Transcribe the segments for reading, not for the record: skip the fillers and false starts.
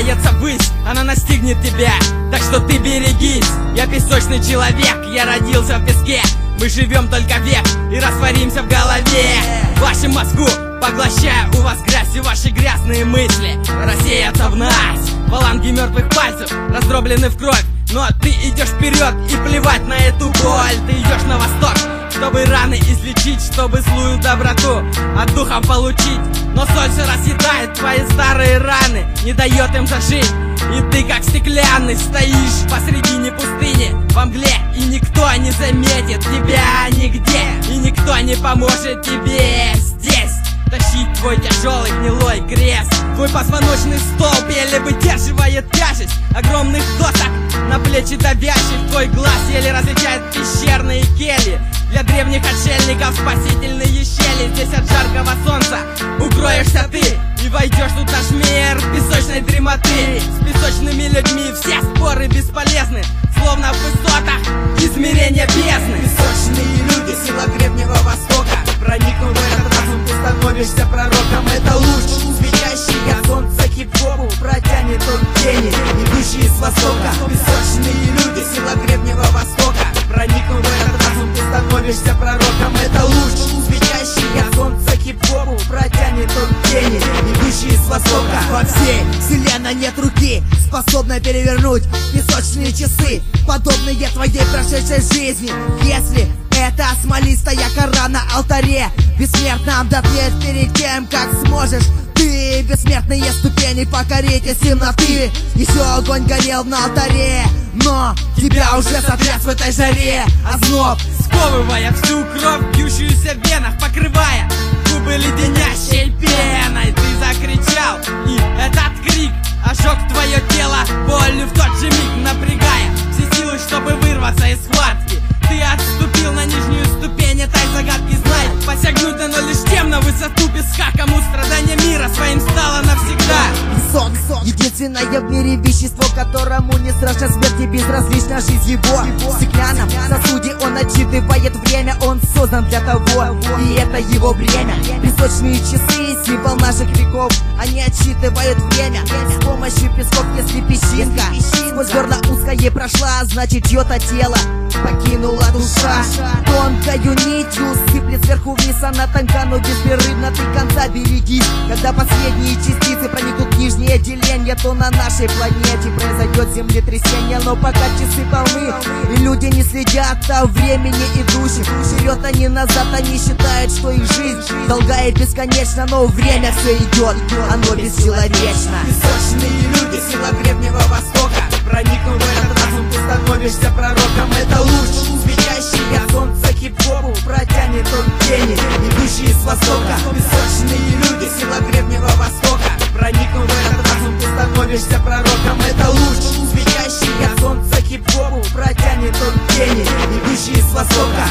поднимается ввысь, она настигнет тебя. Так что ты берегись. Я песочный человек, я родился в песке. Мы живем только век и растворимся в голове. В вашем мозгу поглощая у вас грязь, и ваши грязные мысли рассеются в нас. Фаланги мертвых пальцев раздроблены в кровь. Но ты идешь вперед и плевать на эту боль. Ты идешь на восток, чтобы раны излечить, чтобы злую доброту от духа получить. Но соль все разъедает твои старые раны, не дает им зажить. И ты как стеклянный стоишь посредине пустыни во мгле, и никто не заметит тебя нигде, и никто не поможет тебе здесь тащить твой тяжелый гнилой крест. Твой позвоночный столб еле выдерживает тяжесть огромных досок, на плечи давящий в твой глаз еле различает пещерные кельи. Для древних отшельников спасительные щели. Здесь от жаркого солнца укроешься ты и войдешь тут наш мир песочной дремоты. С песочными людьми все споры бесполезны, словно в высотах измерения бездны. Песочные люди, сила древнего востока. Проникнув в этот разум, ты становишься пророком. Это луч, светящий от солнца хип-хопу, протянет он тени, идущие с востока. Песочные люди, сила древнего востока. Проникнув в этот разум, ты становишься пророком. Это луч, светящий от солнца хип-хопу, протянет он тени, идущие с востока. Во всей вселенной нет руки, способной перевернуть песочные часы, подобные твоей прошедшей жизни. Если это смолистая кора на алтаре, бессмертным допеть перед тем, как сможешь ты бессмертные ступени покорить из темноты. Еще огонь горел на алтаре, но тебя уже сотряс в этой жаре озноб, сковывая всю кровь, бьющуюся в венах, покрывая губы леденящей пеной. Ты закричал, и этот крик ожег твое тело болью в тот же миг, напрягая все силы, чтобы вырваться из схватки. Ты отступил на нижнюю ступень этой загадки, знай, посягнуто, но лишь тем на высоту песка, кому страдание мира своим стало навсегда. Сон, единственное в мире вещество, которому не страшна смерть и безразлична жизнь его. В стеклянном сосуде он отчитывает время, он создан для того, и это его бремя. Песочные часы, символ наших веков, они отсчитывают время с помощью песков. Если песчинка сквозь горло узкое прошла, значит чье-то тело покинула душа. Тонкою нитью сыплет сверху вниз, она тонка, но беспрерывно ты конца берегись. Когда последние частицы проникнут в нижнее деление, то на нашей планете произойдет землетрясение. Но пока часы полны и люди не следят о времени идущих, вперед они назад, они считают, что их жизнь долгая и бесконечна. Но время все идет, оно бесчеловечно. Песочные люди, сила древнего востока. Проникнув в этот разум, ты становишься пророком. Это луч, светящий от солнца хип-хопу, протянет он тени, идущие с востока. Песочные люди, сила древнего востока. Проникнув в этот разум, ты становишься пророком. Это луч, светящий от солнца хип-хопу, протянет он тени, идущие с востока.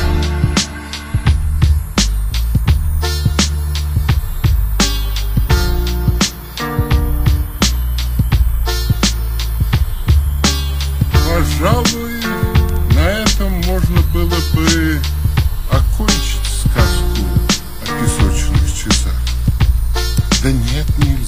Пожалуй, на этом можно было бы окончить сказку о песочных часах. Да нет, нельзя.